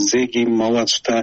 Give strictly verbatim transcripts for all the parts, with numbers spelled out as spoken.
زیگی مواتستا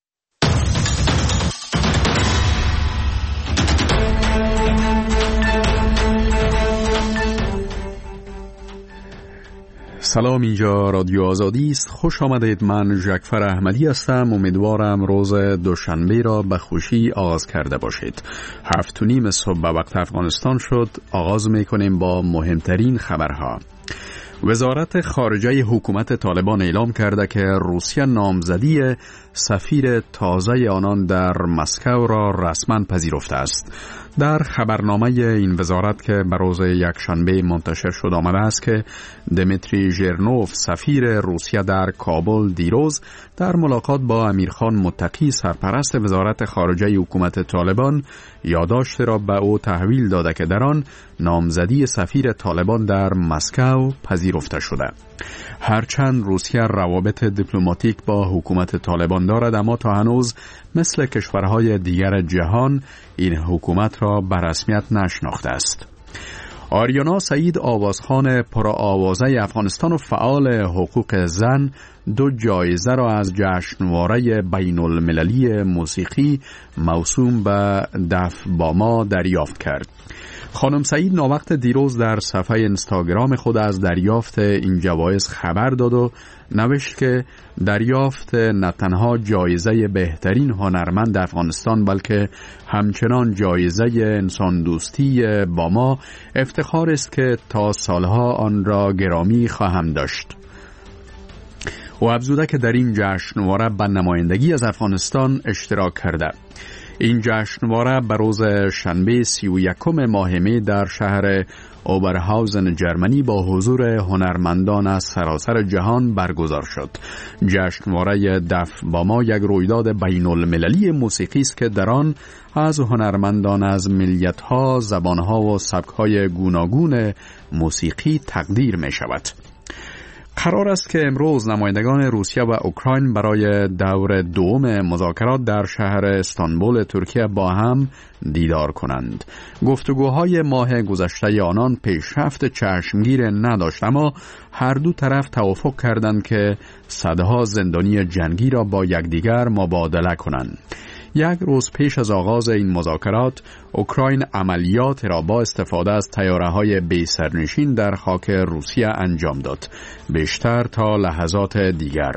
سلام، اینجا رادیو آزادی است. خوش آمدید. من ژکفر احمدی هستم. امیدوارم روز دوشنبه را به خوشی آغاز کرده باشید. هفت و نیم صبح به وقت افغانستان شد. آغاز میکنیم با مهمترین خبرها. وزارت خارجه حکومت طالبان اعلام کرده که روسیه نامزدی سفیر تازه آنان در مسکو را رسما پذیرفته است. در خبرنامه این وزارت که به روز یکشنبه منتشر شد آمده است که دمیتری ژرنوف سفیر روسیه در کابل دیروز در ملاقات با امیرخان متقی سرپرست وزارت خارجه حکومت طالبان یادداشت را به او تحویل داده که در آن نامزدی سفیر طالبان در مسکو پذیرفته شده. هرچند روسیه روابط دیپلماتیک با حکومت طالبان دارد، اما تا هنوز مثل کشورهای دیگر جهان این حکومت را به رسمیت نشناخته است. آریانا سعید آوازخوان پرآوازه افغانستان و فعال حقوق زن دو جایزه را از جشنواره بین المللی موسیقی موسوم به دف با ما دریافت کرد. خانم سعید ناوقت دیروز در صفحه اینستاگرام خود از دریافت این جوایز خبر داد و نوشت که دریافت نه تنها جایزه بهترین هنرمند افغانستان بلکه همچنان جایزه انسان دوستی با ما افتخار است که تا سالها آن را گرامی خواهم داشت. و افزوده که در این جشنواره به نمایندگی از افغانستان اشتراک کرده. این جشنواره به روز شنبه سی و یکم ماه می در شهر اوبرهاوزن جرمنی با حضور هنرمندان از سراسر جهان برگزار شد. جشنواره دف با ما یک رویداد بین المللی موسیقی است که در آن از هنرمندان از ملیت‌ها، زبان‌ها و سبک‌های گوناگون موسیقی تقدیر می شود. قرار است که امروز نمایندگان روسیه و اوکراین برای دور دوم مذاکرات در شهر استانبول ترکیه با هم دیدار کنند. گفتگوهای ماه گذشته آنان پیشرفت چشمگیر نداشت، اما هر دو طرف توافق کردند که صدها زندانی جنگی را با یکدیگر مبادله کنند. یک روز پیش از آغاز این مذاکرات، اوکراین عملیات را با استفاده از طیاره‌های بی سرنشین در خاک روسیه انجام داد، بیشتر تا لحظات دیگر.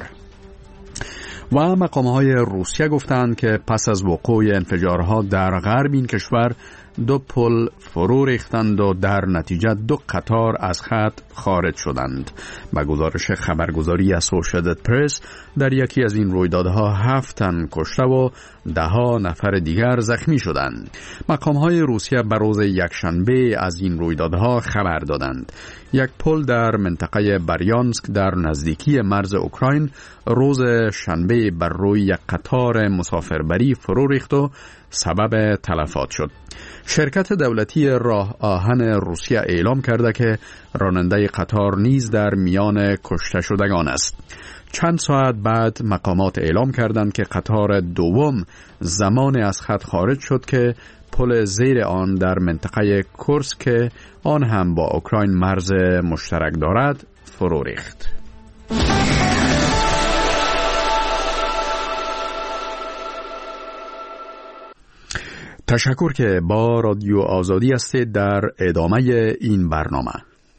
و مقام‌های روسیه گفتند که پس از وقوع انفجارها در غرب این کشور دو پل فرو ریختند و در نتیجه دو قطار از خط خارج شدند. به گزارش خبرگزاری اسوشییتد پرس در یکی از این رویدادها هفت تن کشته و ده ها نفر دیگر زخمی شدند. مقام‌های روسیه به روز یکشنبه از این رویدادها خبر دادند. یک پل در منطقه بریانسک در نزدیکی مرز اوکراین روز شنبه بر روی یک قطار مسافربری فرو ریخت و سبب تلفات شد. شرکت دولتی راه آهن روسیه اعلام کرده که راننده قطار نیز در میان کشته شدگان است. چند ساعت بعد مقامات اعلام کردند که قطار دوم زمان از خط خارج شد که پل زیر آن در منطقه کورسک که آن هم با اوکراین مرز مشترک دارد فرو ریخت. تشکر که با رادیو آزادی هستید. در ادامه این برنامه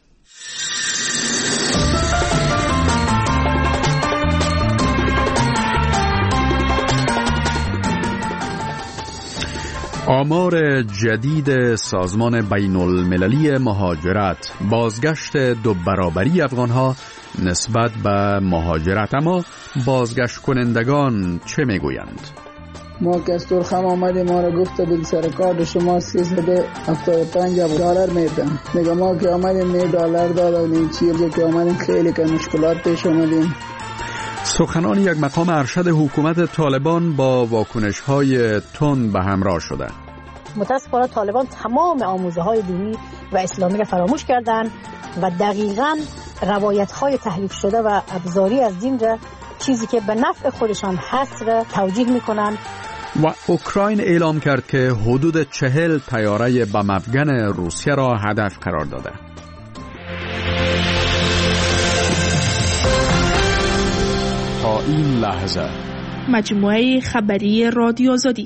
آمار جدید سازمان بین المللی مهاجرت، بازگشت دو برابری افغانها نسبت به مهاجرت. اما بازگشت کنندگان چه میگویند؟ ما که از ترخم آمدیم ما را گفته بود سر کارت شما سیصد و هفتاد و پنج دلار میدن. میگه ما که آمدیم نه دلار دادن چیزی که آمدیم خیلی که مشکلات پیش آمدیم. سخنان یک مقام ارشد حکومت طالبان با واکنش‌های تند به همراه شده. متاسفانه طالبان تمام آموزه‌های دینی و اسلامی را فراموش کردند و دقیقاً روایت‌های تحریف شده و ابزاری از دین را، چیزی که به نفع خودشان هست، را توجیه می‌کنند. و اوکراین اعلام کرد که حدود چهل طیاره بم افغان روسیه را هدف قرار داده. تا این لحظه مجموعه خبری رادیو آزادی.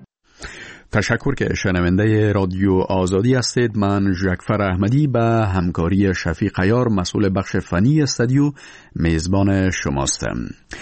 تشکر که شنونده رادیو آزادی هستید. من جعفر احمدی به همکاری شفیق عیار مسئول بخش فنی استودیو میزبان شماستم.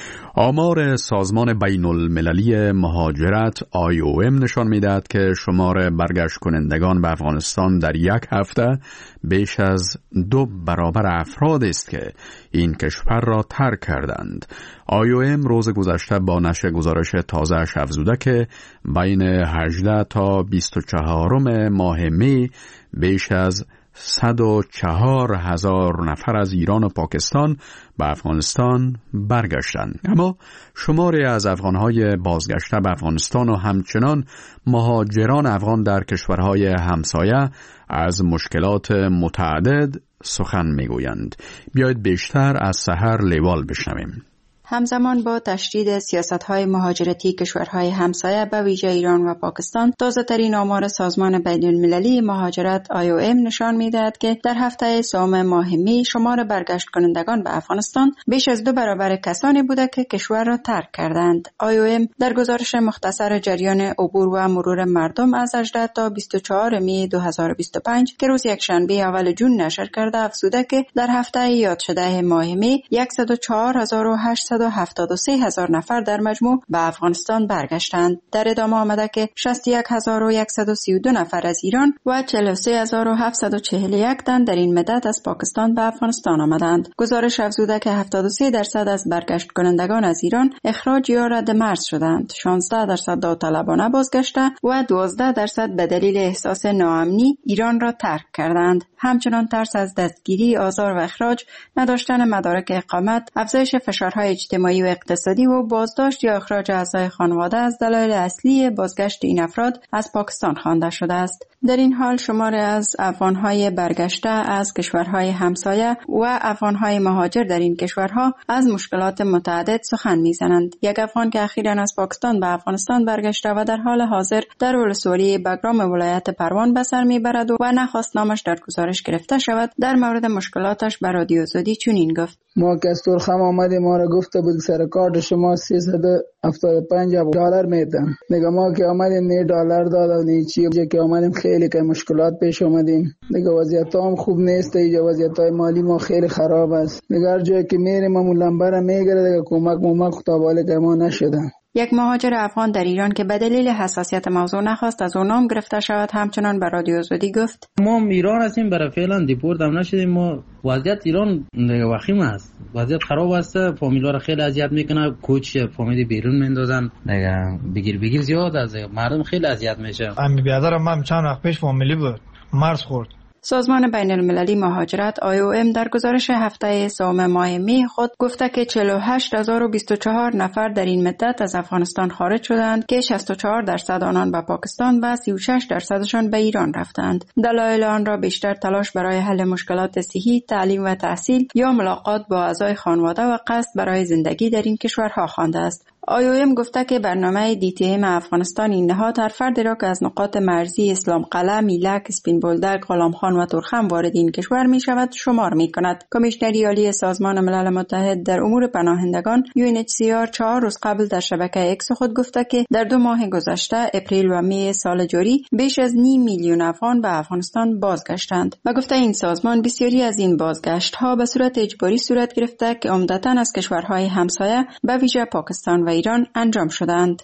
آمار سازمان بین المللی مهاجرت آی او ام نشان می‌دهد که شمار برگشت کنندگان به افغانستان در یک هفته بیش از دو برابر افراد است که این کشور را ترک کردند. آی او ام روز گذشته با نشر گزارش تازه‌اش افزوده که بین هجده تا بیست و چهار ماه می بیش از صد و چهار هزار نفر از ایران و پاکستان به افغانستان برگشتند. اما شماری از افغانهای بازگشته به افغانستان و همچنان مهاجران افغان در کشورهای همسایه از مشکلات متعدد سخن میگویند. بیایید بیشتر از سحر لیوال بشنویم. همزمان با تشدید سیاست‌های مهاجرتی کشورهای همسایه به ویژه ایران و پاکستان، تازه‌ترین آمار سازمان بین‌المللی مهاجرت آی او ام نشان می‌دهد که در هفته سوم ماه می شمار برگشت کنندگان به افغانستان بیش از دو برابر کسانی بوده که کشور را ترک کردند. آی او ام در گزارش مختصر جریان عبور و مرور مردم از هجده تا بیست و چهار می دو هزار و بیست و پنج که روز یکشنبه اول جون نشر کرده افزوده که در هفته یاد شده ماه می صد و چهار هزار و هشتصد و هفتاد و سه هزار نفر در مجموع به افغانستان برگشتند. در ادامه آمده که شصت و یک هزار و صد و سی و دو نفر از ایران و چهل و سه هزار و هفتصد و چهل و یک تن در این مدت از پاکستان به افغانستان آمدند. گزارش افزوده که هفتاد و سه درصد از برگشت کنندگان از ایران اخراج یا رد مرز شدند، شانزده درصد داوطلبانه بازگشته و دوازده درصد به دلیل احساس ناامنی ایران را ترک کردند. همچنان ترس از دستگیری، آزار و اخراج، نداشتن مدارک اقامت، افزایش فشارهای اجتماعی و اقتصادی و بازداشت یا اخراج اعضای خانواده از دلایل اصلی بازگشت این افراد از پاکستان خوانده شده است. در این حال شمار از افغانهای برگشته از کشورهای همسایه و افغانهای مهاجر در این کشورها از مشکلات متعدد سخن میزنند. یک افغان که اخیراً از پاکستان به افغانستان برگشته و در حال حاضر در ولسوالی بگرام ولایت پروان به سر میبرد و نخواست نامش در گزارش گرفته شود، در مورد مشکلاتش به رادیو آزادی چنین گفت: ما که از ترخم آمده ما را گفته بود سر کارت شما سیصد و هفتاد و پنج دلار میدم. دیگه ما که آمدیم نه دلار داد و نه چی که آمدیم خیلی که مشکلات پیش آمدیم. دیگه وضعیت هم خوب نیست، دیگه وضعیت های مالی ما خیلی خراب است. دیگه هر جایی که میریم ما لنبر میگیره، دیگه کمک ممک خطاباله که ما نشده. یک مهاجر افغان در ایران که به دلیل حساسیت موضوع نخواست از او نام گرفته شود همچنان به رادیو آزادی گفت: ما ایران هستیم، برای فعلا دیپورت هم نشدیم. ما وضعیت ایران وخیم است، وضعیت خراب است، فامیلا را خیلی اذیت میکنه، کوچ فامیلی بیرون میندازن، بگیر بگیر زیاد از مردم خیلی اذیت میشه. امی برادرم من چند وقت پیش فامیلی بود مرز خورد. سازمان بین المللی مهاجرت آی او ام در گزارش هفته سوم ماه می خود گفته که چهل و هشت هزار و بیست و چهار نفر در این مدت از افغانستان خارج شدند که شصت و چهار درصد آنان به پاکستان و سی و شش درصدشان به ایران رفتند. دلایل آن را بیشتر تلاش برای حل مشکلات صحی، تعلیم و تحصیل یا ملاقات با اعضای خانواده و قصد برای زندگی در این کشورها خوانده است. آی او ام گفته که برنامه دی تی ام افغانستان این نهاد هر فردی را که از نقاط مرزی اسلام قلعه، میلک، اسپین بولدک، غلام خان و ترخم وارد این کشور می شود شمار می کند. کمیشنری عالی سازمان ملل متحد در امور پناهندگان یو ان اچ سی آر چهار روز قبل در شبکه اکس خود گفته که در دو ماه گذشته اپریل و می سال جاری بیش از نیم میلیون افغان به افغانستان بازگشتند. و گفته این سازمان بسیاری از این بازگشت ها به صورت اجباری صورت گرفته که عمدتاً از کشورهای همسایه به ویژه پاکستان و ایران انجام شدند.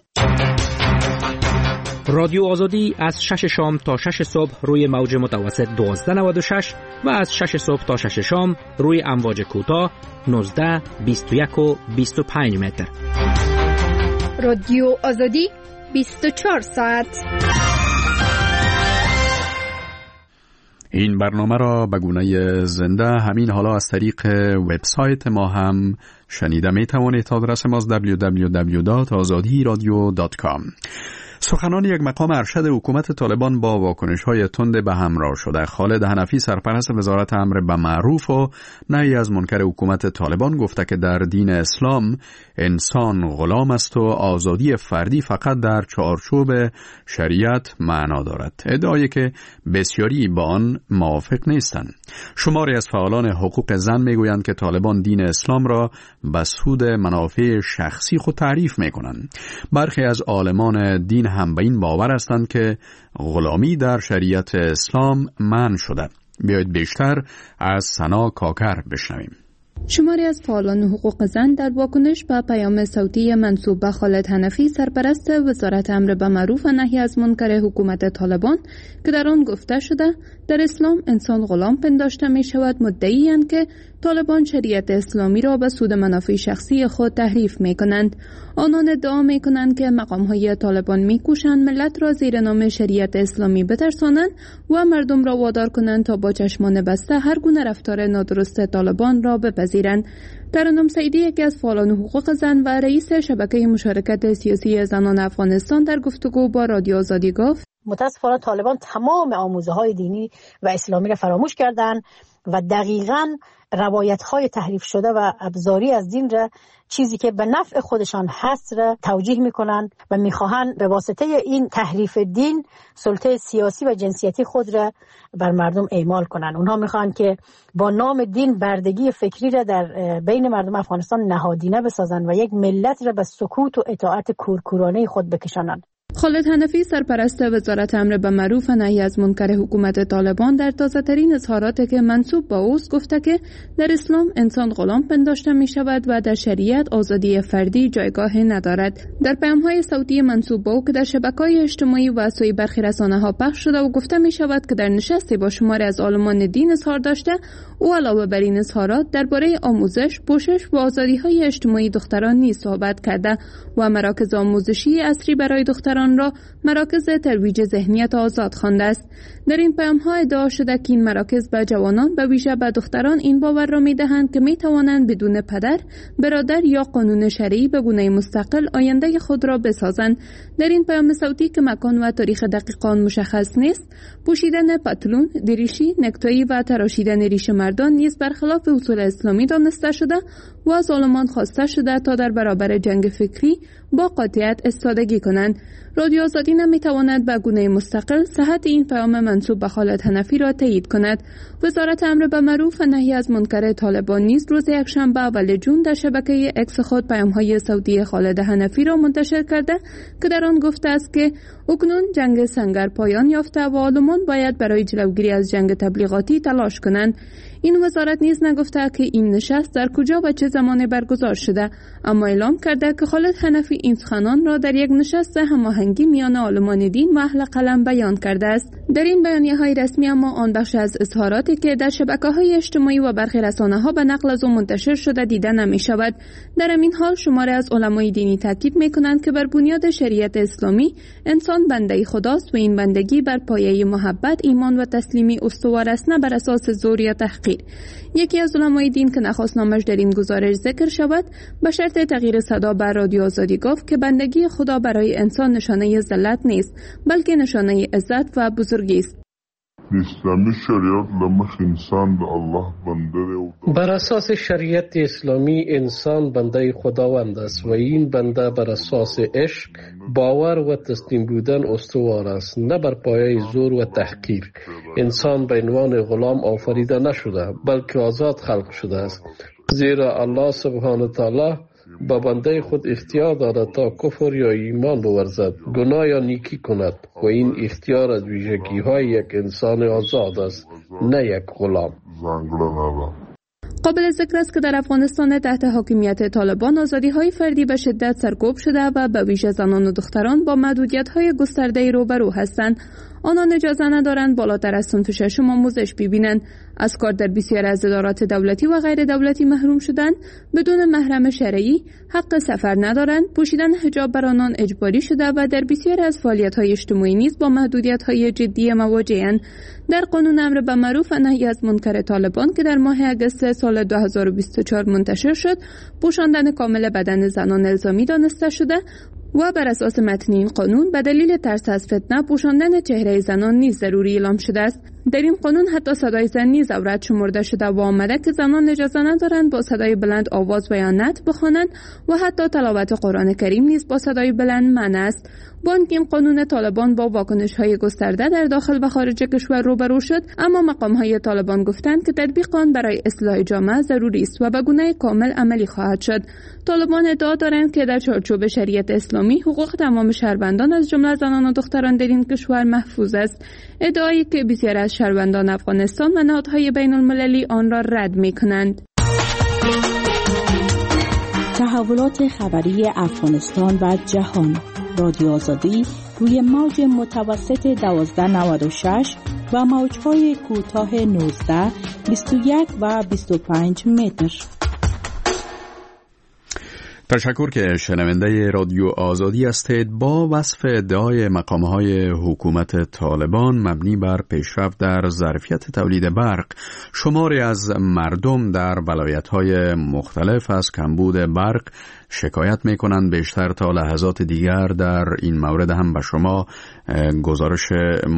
رادیو آزادی از شش شام تا شش صبح روی موج متوسط دوازده نود و شش و از شش صبح تا شش شام روی امواج کوتاه نوزده، بیست و یک و بیست و پنج متر. رادیو آزادی بیست و چهار ساعت. این برنامه را به گونه زنده همین حالا از طریق وبسایت ما هم شنیده می توانید. آدرس ما دبلیو دبلیو دبلیو دات آزادی رادیو دات کام. سخنان یک مقام ارشد حکومت طالبان با واکنش‌های تند به همراه شده. خالد حنفی سرپرست وزارت امر به معروف و نهی از منکر حکومت طالبان گفته که در دین اسلام انسان غلام است و آزادی فردی فقط در چارچوب شریعت معنا دارد. ادعایی که بسیاری با آن موافق نیستند. شماری از فعالان حقوق زن میگویند که طالبان دین اسلام را به سود منافع شخصی خود تعریف میکنند. برخی از عالمان دین هم به این باور هستند که غلامی در شریعت اسلام منع شده. بیایید بیشتر از سنا کاکر بشنویم. شماری از فعالان حقوق زن در واکنش به پیام صوتی منسوب به خالد حنفی سرپرست وزارت امر به معروف و نهی از منکر حکومت طالبان که در آن گفته شده در اسلام انسان غلام پنداشته می شود مدعی‌اند که طالبان شریعت اسلامی را به سود منافع شخصی خود تحریف می کنند. آنان ادعا می کنند که مقام‌های طالبان می کوشند ملت را زیر نام شریعت اسلامی بترسانند و مردم را وادار کنند تا با چشمان بسته هر گونه رفتار نادرست طالبان را بپذیرند. ترنم سعیدی یکی از فعالان حقوق زن و رئیس شبکه مشارکت سیاسی زنان افغانستان در گفتگو با رادیو آزادی گفت: متاسفانه طالبان تمام آموزه‌های دینی و اسلامی را فراموش کردند و دقیقاً روایت‌های تحریف شده و ابزاری از دین را، چیزی که به نفع خودشان هست، را توجیه می‌کنند و می‌خواهند به واسطه این تحریف دین سلطه سیاسی و جنسیتی خود را بر مردم اعمال کنند. اونها می‌خواهند که با نام دین بردگی فکری را در بین مردم افغانستان نهادینه بسازند و یک ملت را به سکوت و اطاعت کورکورانه خود بکشانند. خالد حنفی سرپرست وزارت امر به معروف و نهی از منکر حکومت طالبان در تازه‌ترین اظهاراتی که منسوب به اوست گفته که در اسلام انسان غلام پنداشته می شود و در شریعت آزادی فردی جایگاه ندارد. در پیام‌های صوتی منسوب به او که در شبکه‌های اجتماعی و سوی برخی رسانه‌ها پخش شده و گفته می شود که در نشستی با شماری از عالمان دین اظهار داشته، او علاوه بر این اظهارات درباره آموزش، پوشش و آزادی‌های اجتماعی دختران نیز صحبت کرده و مراکز آموزشی عصری برای دختران را مراکز ترویج ذهنیت آزاد خوانده است. در این پیام‌ها ادعا شده که این مراکز به جوانان به ویژه به دختران این باور را می‌دهند که می‌توانند بدون پدر، برادر یا قانون شرعی به گونه مستقل آینده خود را بسازند. در این پیام صوتی که مکان و تاریخ دقیق آن مشخص نیست، پوشیدن پتلون، دریشی، نکتایی و تراشیدن ریش مردان نیز برخلاف اصول اسلامی دانسته شده و از عالمان خواسته شده تا در برابر جنگ فکری با قاطعیت ایستادگی کنند. رادیو آزادی نمیتواند به گونه مستقل صحت این پیام منسوب به خالد حنفی را تایید کند. وزارت امر به معروف و نهی از منکر طالبان نیز روز یکشنبه اول جون در شبکه اکس خود پیام‌های صوتی خالد حنفی را منتشر کرده که در آن گفته است که اکنون جنگ سنگر پایان یافته و عالمان باید برای جلوگیری از جنگ تبلیغاتی تلاش کنند. این وزارت نیز نگفته که این نشست در کجا و چه زمانی برگزار شده، اما اعلام کرده که خالد حنفی این سخنان را در یک نشست هماهنگی میان عالمان دین و اهل قلم بیان کرده است. در این بیانیه‌های رسمی اما آن بخش از اظهاراتی که در شبکه‌های اجتماعی و برخی رسانه‌ها به نقل از او منتشر شده دیده نمی‌شود. در همین حال شماری از علمای دینی تاکید می‌کنند که بر بنیاد شریعت اسلامی انسان بنده خداست و این بندگی بر پایه محبت، ایمان و تسلیمی استوار است، نه بر اساس زور یا تحقیر. یکی از علمای دین که نخواست نامش در این گزارش ذکر شود، به شرط تغییر صدا بر رادیو آزادی گفت که بندگی خدا برای انسان نشانه ذلت نیست، بلکه نشانه عزت و بزرگی است. اسلامی شریعت لمخ انسان د الله بنده دی. بر اساس شریعت اسلامی انسان بنده خداوند است و این بنده بر اساس عشق، باور و تسلیم بودن استوار است، نه بر پایه زور و تحقیر. انسان به عنوان غلام آفریده نشده بلکه آزاد خلق شده است، زیرا الله سبحانه و تعالی با بنده خود اختیار دارد تا کفر یا ایمان بورزد، گناه یا نیکی کند و این اختیار از ویژگی های یک انسان آزاد است، نه یک غلام. قابل ذکر است که در افغانستان تحت حاکمیت طالبان آزادی‌های فردی به شدت سرکوب شده و به ویژه زنان و دختران با محدودیت‌های گسترده‌ای روبرو هستند. آنان اجازه ندارند بالاتر از صنف ششم آموزش ببینند، از کار در بسیار از ادارات دولتی و غیر دولتی محروم شدند، بدون محرم شرعی حق سفر ندارند، پوشیدن حجاب بر آنان اجباری شده و در بسیار از فعالیت‌های اجتماعی نیز با محدودیت‌های جدی مواجه‌اند. در قانون امر به معروف و نهی از منکر طالبان که در ماه اگست سال دو هزار و بیست و چهار منتشر شد، پوشاندن کامل بدن زنان الزامی دانسته شده و بر اساس متن این قانون به دلیل ترس از فتنه پوشاندن چهره زنان نیز ضروری اعلام شده است. در این قانون حتی صدای زن نیز عورت شمرده شده و آمده که زنان اجازه ندارند با صدای بلند آواز و یا نعت بخوانند و حتی تلاوت قرآن کریم نیز با صدای بلند منع است. با اینکه این قانون طالبان با واکنش‌های گسترده در داخل و خارج کشور روبرو شد، اما مقام‌های طالبان گفتند که تطبیق آن برای اصلاح جامعه ضروری است و به گونه کامل عملی خواهد شد. طالبان ادعا دارند که در چارچوب شریعت اسلامی حقوق تمام شهروندان از جمله زنان و دختران در این کشور محفوظ است. ادعایی که بسیاری از شهروندان افغانستان و نهادهای بین المللی آن را رد می‌کنند. تحولات خبری افغانستان و جهان. رادیو آزادی روی موج متوسط دوازده نود و شش و موج‌های کوتاه نوزده، بیست و یک و بیست و پنج متر. تشکر که شنونده رادیو آزادی هستید. با وصف ادعای مقام‌های حکومت طالبان مبنی بر پیشرفت در ظرفیت تولید برق، شماری از مردم در ولایت‌های مختلف از کمبود برق شکایت می‌کنند. بیشتر تا لحظات دیگر در این مورد هم به شما گزارش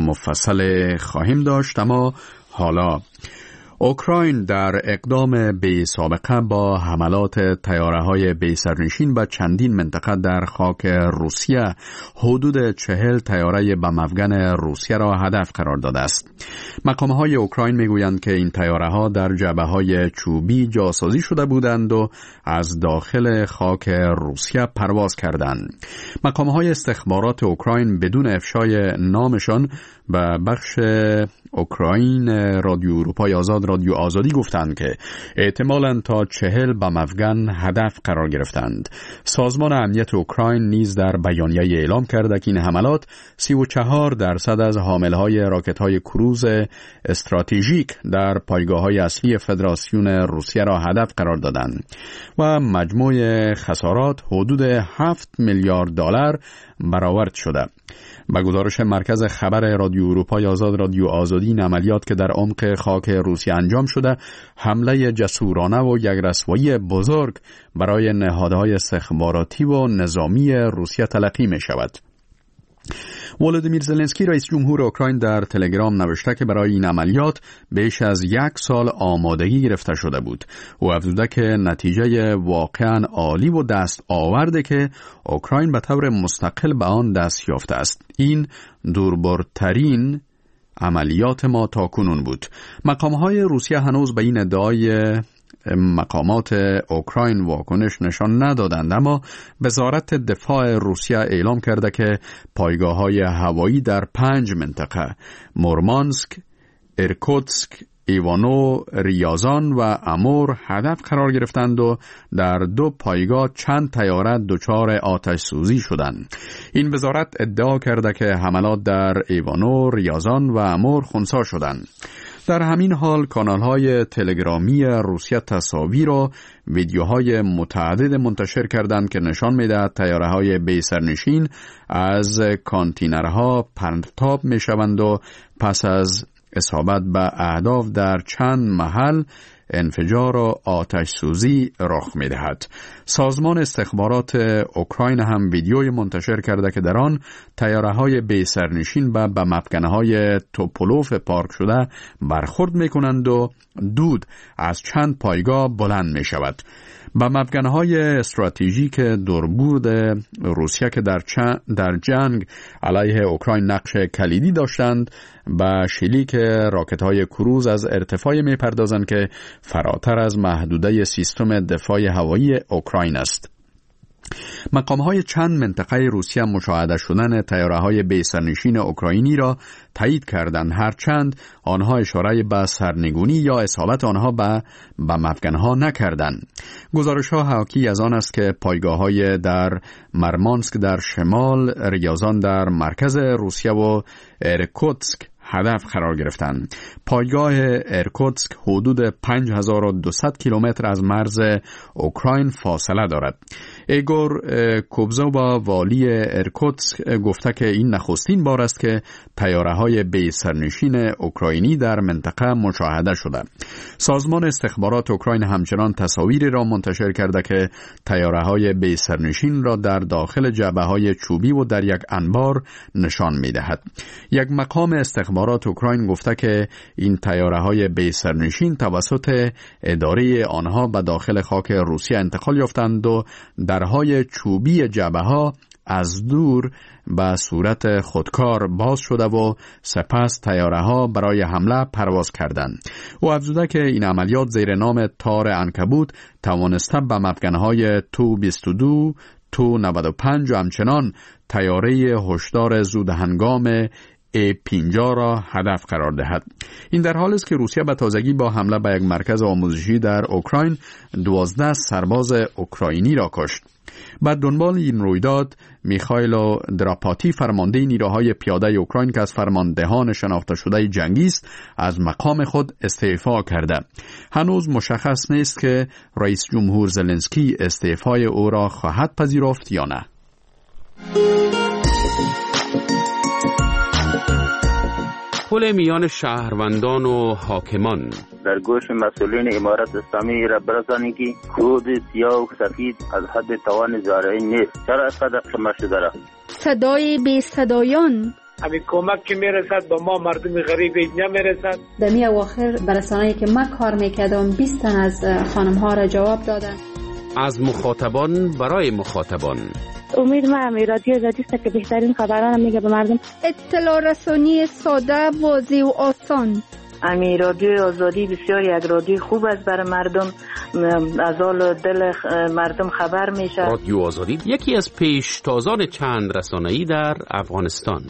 مفصل خواهیم داشت. اما حالا اوکراین در اقدام بی سابقه با حملات طیاره‌های بی سرنشین به چندین منطقه در خاک روسیه حدود چهل طیاره بم افغان روسیه را هدف قرار داده است. مقام‌های اوکراین میگویند که این طیاره‌ها در جبهه‌های چوبی جاسازی شده بودند و از داخل خاک روسیه پرواز کردند. مقام‌های استخبارات اوکراین بدون افشای نامشان به بخش اوکراین رادیو اروپای آزاد رادیو آزادی گفتند که احتمالاً تا چهل بم افغان هدف قرار گرفتند. سازمان امنیت اوکراین نیز در بیانیه اعلام کرده که این حملات سی و چهار درصد از حاملهای راکت‌های کروز استراتژیک در پایگاه‌های اصلی فدراسیون روسیه را هدف قرار دادند و مجموع خسارات حدود هفت میلیارد دلار برآورد شده. با گزارش مرکز خبر رادیو اروپای آزاد رادیو آزادی، این عملیات که در عمق خاک روسیه انجام شده حمله جسورانه و یک رسوایی بزرگ برای نهادهای استخباراتی و نظامی روسیه تلقی می شود. ولودیمیر زلنسکی رئیس جمهور اوکراین در تلگرام نوشته که برای این عملیات بیش از یک سال آمادگی گرفته شده بود. او افزوده که نتیجه واقعا عالی و دست آورده که اوکراین به طور مستقل به آن دست یافته است. این دوربرترین عملیات ما تاکنون بود. مقام‌های روسیه هنوز به این ادعای مقامات اوکراین واکنش نشان ندادند، اما وزارت دفاع روسیه اعلام کرده که پایگاه‌های هوایی در پنج منطقه مورمانسک، ایرکوتسک، ایوانو، ریازان و امور هدف قرار گرفتند و در دو پایگاه چند طیاره دچار آتش سوزی شدند. این وزارت ادعا کرده که حملات در ایوانو، ریازان و امور خنثی شدند. در همین حال کانال‌های تلگرامی روسیه تصاویر و ویدیوهای متعدد منتشر کردند که نشان می‌دهد طیاره‌های بی سرنشین از کانتینرها پرتاب می‌شوند و پس از اصابت به اهداف در چند محل انفجار و آتش سوزی رخ می‌دهد. سازمان استخبارات اوکراین هم ویدیوی منتشر کرده که در آن طیاره‌های بی سرنشین به بم افکن‌های توپولوف پارک شده برخورد می‌کنند و دود از چند پایگاه بلند می‌شود. بم افکن‌های استراتژیک دوربورد روسیه که در, در جنگ علیه اوکراین نقش کلیدی داشتند با شلیک راکت‌های کروز از ارتفاع می‌پردازند که فراتر از محدوده سیستم دفاع هوایی اوکراین است. مقام‌های چند منطقه روسیه مشاهده شدن طیاره‌های بی سرنشین اوکراینی را تایید کردند، هرچند آنها اشاره به سرنگونی یا اصابت آنها به بم افکن‌ها نکردند. گزارش‌ها حاکی از آن است که پایگاه‌های در مرمانسک در شمال، ریازان در مرکز روسیه و ایرکوتسک هدف قرار گرفتند. پایگاه ایرکوتسک حدود پنج هزار و دویست کیلومتر از مرز اوکراین فاصله دارد. ایگور کوبزووا والی ایرکوتسک گفته که این نخستین بار است که طیاره‌های بی سرنشین اوکراینی در منطقه مشاهده شده. سازمان استخبارات اوکراین همچنان تصاویری را منتشر کرده که طیاره‌های بی سرنشین را در داخل جعبه‌های چوبی و در یک انبار نشان می‌دهد. یک مقام استخبارات اوکراین گفته که این طیاره‌های بی سرنشین توسط اداره آنها به داخل خاک روسیه انتقال یافتند و درهای چوبی جعبه‌ها از دور به صورت خودکار باز شده و سپس طیاره‌ها برای حمله پرواز کردند. او افزوده که این عملیات زیر نام تار عنکبوت توانسته به مفکن‌های تو بیست و دو، تو نود و پنج و همچنان طیاره هشدار زود هنگام ای پنجاه را هدف قرار دهد. این در حالی است که روسیه به تازگی با حمله به یک مرکز آموزشی در اوکراین دوازده سرباز اوکراینی را کشت. بعد دنبال این رویداد میخائیل دراپاتی فرمانده نیروهای پیاده اوکراین که از فرماندهان شناخته شده جنگی است از مقام خود استعفا کرده. هنوز مشخص نیست که رئیس جمهور زلنسکی استعفای او را خواهد پذیرفت یا نه. پل میان شهروندان و حاکمان در گوش مسئولین امارت اسلامی را برسانید که کود سیاه و سفید از حد توان زارعین نیست. چرا اسقدر شما شده را؟ صدای بی صدایان همین کمک که میرسد با ما مردم غریب نمیرسد. در می اواخر برسانه‌ای که من کار میکردم بیست تن از خانم ها را جواب دادن. از مخاطبان برای مخاطبان. امید ما همی رادیو آزادی است که بهترین خبران میگه به مردم. اطلاع رسانی ساده، واضح و آسان. امی رادیو آزادی بسیار یک رادیو خوب است برای مردم، از حال دل مردم خبر میشه. رادیو آزادی یکی از پیشتازان چند رسانه‌ای در افغانستان.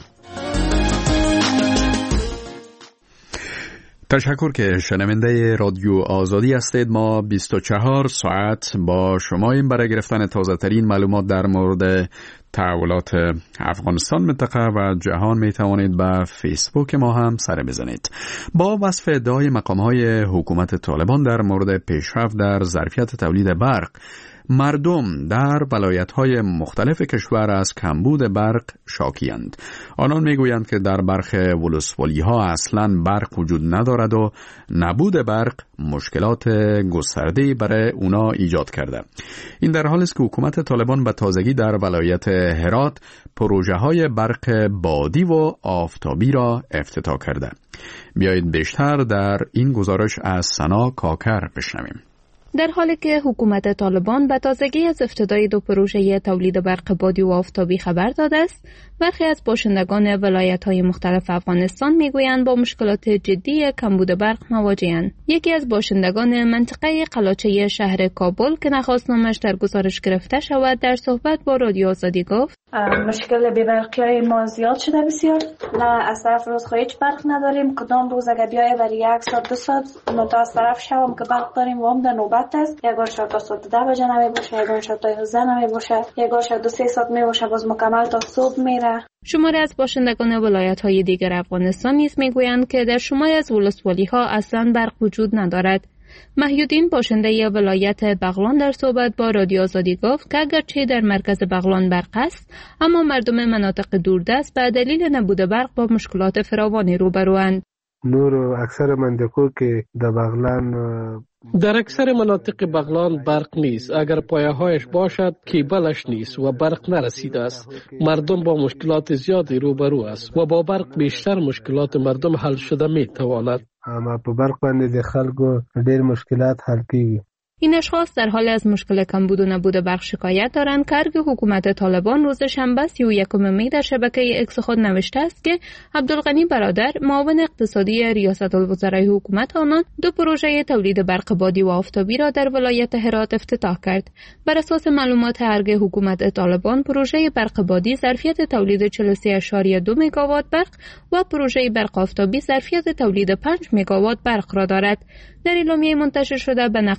تشکر که شنونده رادیو آزادی هستید. ما بیست و چهار ساعت با شماییم برای گرفتن تازه ترین معلومات در مورد تحولات افغانستان، منطقه و جهان. می توانید به فیسبوک ما هم سر بزنید. با وصف ادعای مقام‌های حکومت طالبان در مورد پیشرفت در ظرفیت تولید برق، مردم در ولایت‌های مختلف کشور از کمبود برق شاکی‌اند. آنان می‌گویند که در برخی ولسوالی‌ها اصلاً برق وجود ندارد و نبود برق مشکلات گسترده‌ای برای اونا ایجاد کرده. این در حالی است که حکومت طالبان به تازگی در ولایت هرات پروژه‌های برق بادی و آفتابی را افتتاح کرده. بیایید بیشتر در این گزارش از سنا کاکر بشنویم. در حالی که حکومت طالبان به تازگی از افتتاح دو پروژه تولید برق بادی و آفتابی خبر داده است، برخی از باشندگان ولایت‌های مختلف افغانستان می‌گویند با مشکلات جدی کمبود برق مواجه‌اند. یکی از باشندگان منطقه قلاچه شهر کابل که نخواست نامش در گزارش گرفته شود، در صحبت با رادیو آزادی گفت: مشکل بی‌برقی ما زیاد شده بسیار. نه از طرف روز هیچ برق نداریم. کدام روز اگه بیای برای یک ساعت دو ساعت متأسف طرف شوم که برق داریم و هم در نوبت است. یک بار شاید تا ساعت ده بجه نمی باشه، یک بار شاید تا یازده نمی باشه، یک بار شاید دو سه ساعت می باشه، باز مکمل تا صبح میره. شماری از باشندگان ولایت‌های دیگر افغانستان نیز میگویند که در شماری از ولسوالی‌ها اصلاً برق وجود ندارد. محیودین باشنده ولایت بغلان در صحبت با رادیو آزادی گفت که اگرچه در مرکز بغلان برق است، اما مردم مناطق دوردست به دلیل نبود برق با مشکلات فراوانی روبروند. نور اکثر مناطقو که در بغلان در اکثر مناطق بغلان برق نیست. اگر پایه هایش باشد کیبلش نیست و برق نرسیده است. مردم با مشکلات زیادی روبرو است و با برق بیشتر مشکلات مردم حل شده می تواند. اما په برق باندې د خلکو ډېر مشکلات حل کیږي. این اشخاص در حال از مشکل کمبود و نبود برق شکایت دارند که ارگ حکومت طالبان روز شنبه سی و یکم می در شبکه اکس خود نوشته است که عبدالغنی برادر معاون اقتصادی ریاست الوزرای حکومت آنان دو پروژه تولید برق بادی و آفتابی را در ولایت هرات افتتاح کرد. بر اساس معلومات ارگ حکومت طالبان، پروژه برق بادی ظرفیت تولید چهل و سه ممیز دو مگاوات برق و پروژه برق آفتابی ظرفیت تولید پنج مگاوات برق را دارد. در اعلامیه منتشر شده به نقل از عبدالغنی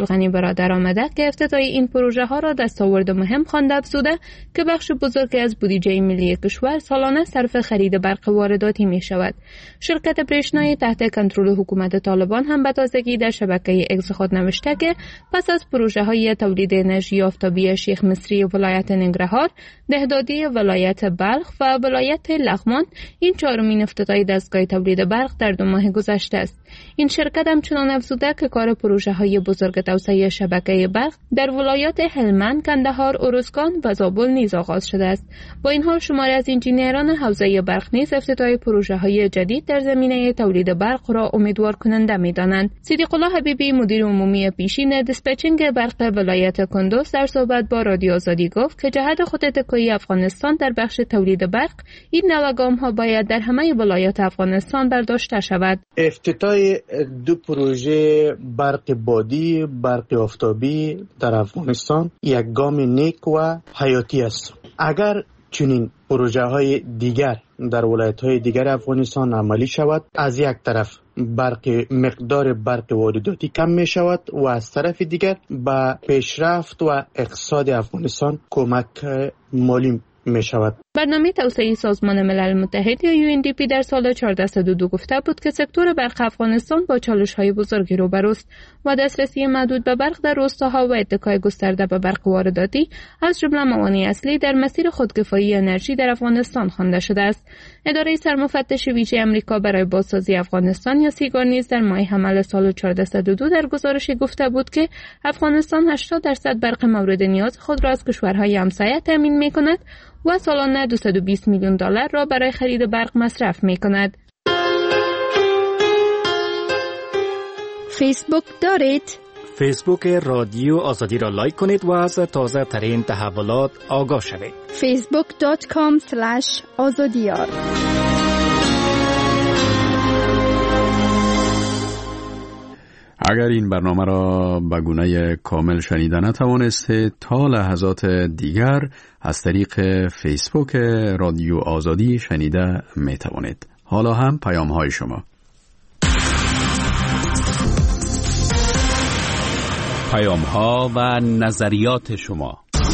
رسانی برادر آمده که افتتاح این پروژه ها را دستاورد مهم خوانده افزوده که بخش بزرگی از بودجه ملی کشور سالانه صرف خرید برق وارداتی می شود. شرکت برشنایی تحت کنترل حکومت طالبان هم به تازگی در شبکه اکس خود نوشته که پس از پروژه های تولید انرژی آفتابی شیخ مصری ولایت ننگرهار، دهدادی ولایت بلخ و ولایت لغمان این چهارمین افتتاح دستگاه تولید برق در دو ماه گذشته است. این شرکت همچنان افزوده که کار پروژه های بزرگ توسعه شبکه برق در ولایات هلمند، کندهار، ارزگان و زابل نیز آغاز شده است. با این حال شماری از انجینیران حوزه برق نیز افتتاح پروژه های جدید در زمینه تولید برق را امیدوار کننده می‌دانند. صدیق الله حبیبی مدیر عمومی پیشین دیسپچینگ برق ولایت کندوز در صحبت با رادیو آزادی گفت که جهت خود تکیه افغانستان در بخش تولید برق این نوع گام‌ها باید در همه ولایات افغانستان برداشته شود. افتتاح دو پروژه برق بادی، برق آفتابی در افغانستان یک گام نیک و حیاتی است. اگر چنین پروژه های دیگر در ولایت های دیگر افغانستان عملی شود، از یک طرف برق مقدار برق وارداتی کم می شود و از طرف دیگر به پیشرفت و اقتصاد افغانستان کمک مالی می شود. برنامه توسعه سازمان ملل متحد یا یو ان دی پی در سال چهارده صد و دو گفته بود که سکتور برق افغانستان با چالش‌های بزرگی روبروست و دسترسی محدود به برق در روستاها و اتکای گسترده به برق وارداتی از جمله موانع اصلی در مسیر خودکفایی انرژی در افغانستان خوانده شده است. اداره سرمفتش ویژه آمریکا برای بازسازی افغانستان یا سیگار نیز در ماه حمل سال چهارده صد و دو در گزارشی گفته بود که افغانستان هشتاد درصد برق مورد نیاز خود را از کشورهای همسایه تامین می‌کند و سالانه دویست و بیست میلیون دلار را برای خرید برق مصرف می کند. فیسبوک دارید؟ فیسبوک رادیو آزادی را لایک کنید و از تازه ترین تحولات آگاه شوید. فیسبوک دات کام اسلش آزادیار. اگر این برنامه را به گونه کامل شنیده نتوانستید، تا لحظات دیگر از طریق فیسبوک رادیو آزادی شنیده می توانید. حالا هم پیام های شما. پیام ها و نظریات شما.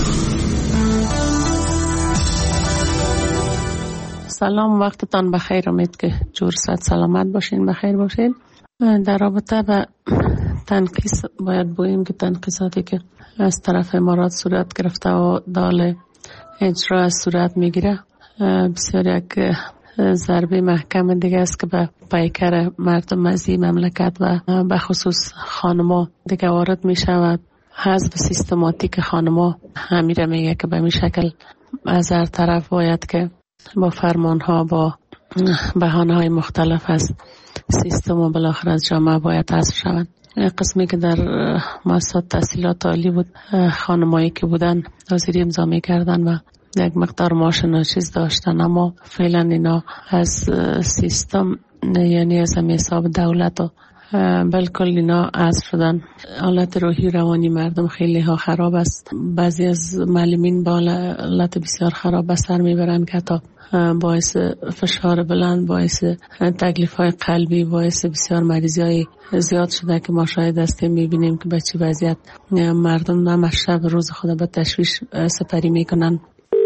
سلام، وقتتان بخیر. امید که جور صحت سلامت باشین، بخیر باشین. در رابطه به تنقیص باید بگوییم که تنقیصاتی که از طرف امارات صورت گرفته و دال اجرا صورت میگیره بسیار یک ضربه محکم دیگه است که به پیکر مردم از این مملکت و به خصوص خانما دیگه وارد می شود. حذف سیستماتیک خانما همیره میگه که به می شکل از هر طرف باید که با فرمان ها با بهانه های مختلف از سیستم و بالاخره از جامعه باید حذف شود. قسمی که در مؤسسات تحصیلات عالی بود، خانمایی که بودن حاضری امضا می‌کردن و یک مقدار معاش ناچیز داشتن، اما فعلا اینا از سیستم یعنی از همه حساب دولت و بالکل اینا حذف شدن. حالت روحی روانی مردم خیلی ها خراب است. بعضی از معلمین با حالت بسیار خراب به سر میبرن که تا باعث فشار بلند، باعث تکلیف های قلبی، باعث بسیار مریضی های زیاد شده که ما شاید هستیم میبینیم که به چه وضعیت مردم هم شب روز خود به تشویش سپری میکنن.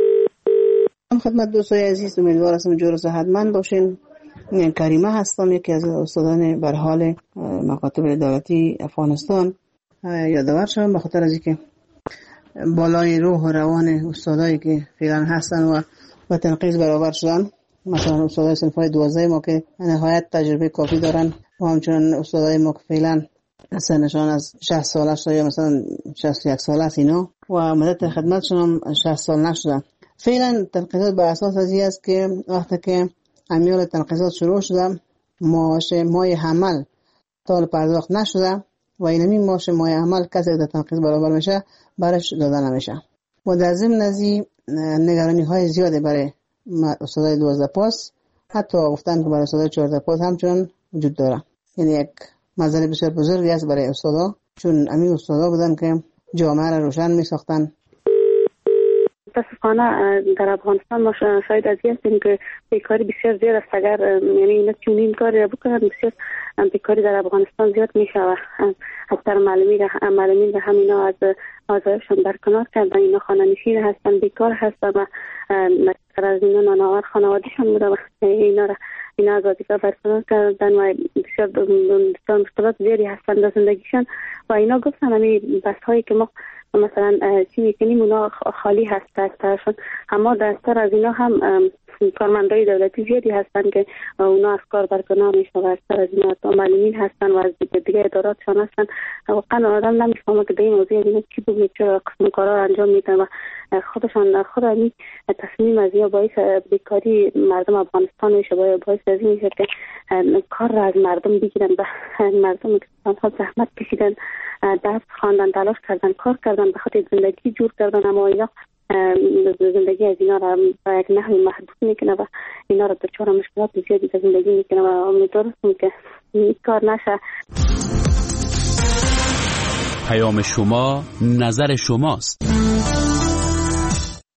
خدمت دوستای عزیز، امیدوار هستم جور و صحتمند باشین. کریمه هستم، یکی از استادان به حال مکاتب دولتی افغانستان. یادآور شدم به خاطر از اینکه بالای روح و روان استادایی که فعلا هستن و با تنقیص برابر شدن، مثلا استادای صنفای دوازده ما که نهایت تجربه کافی دارن و همچنان استادای ما که فعلا سنشان از شصت ساله شده یا مثلا شصت و یک ساله است اینا و مدت خدمتشون هم شصت سال نشده. فعلا تنقیصات بر اساس از این است که وقتی که امیال تنقیصات شروع شده، معاش مای حمل تا پرداخت نشده و اینمی معاش مای حمل کسی که تنقیص برابر میشه برش داده نمیشه و در ضمن از این نگرانی های زیاده برای استادای دوازده پاس، حتی گفتن که برای استادای چهارده پاس همچنان وجود داره. یعنی یک مسئله بسیار بزرگی است برای استادا، چون همین استادا بودن که جامعه را روشن می ساختن. متاسفانه در افغانستان ما شاید از این هستیم که بیکاری بسیار زیاد است. اگر یعنی اینا چنین کاری بکنن بسیار بیکاری در افغانستان زیاد میشه و اکثر معلمین معلمین و همینا از آزایشون برکنار کردن. اینا خانه‌نشین هستن، بیکار هستن و از اینا نانآور خانوادهشون بوده و اینا را اینا از وظیفه برکنار کردن و بسیار مشکلات زیادی هستن در زندگیشون و اینا گفتن همین بس هایی که ما مثلا چی میکنیم اونا خالی هست دسترشون، اما دستر از اینا هم کارمندای دولتی زیادی هستن که اونا از کار برکنار میشن و اکثر از اینا معلمین هستن و از دیگه اداراتشان هستن. واقعا آدم نمیفهمه که به این موضوع اینا چی بگه، چرا قسم کارا انجام میدن و خودشان خود این تصمیم از یا باعث بیکاری مردم افغانستان میشه، باعث از این میشه که کار را از مردم بگیرن و مردم که سالها زحمت کشیدن، درس خواندن، تلاش کردن، کار کردن، به خاطر زندگی جور کردن، اما اینا زندگی از اینا را به یک نحوی محدود میکنه و اینا را دچار مشکلات زیادی در زندگی میکنه و امیدوارم که این کار نشه. پیام شما نظر شماست.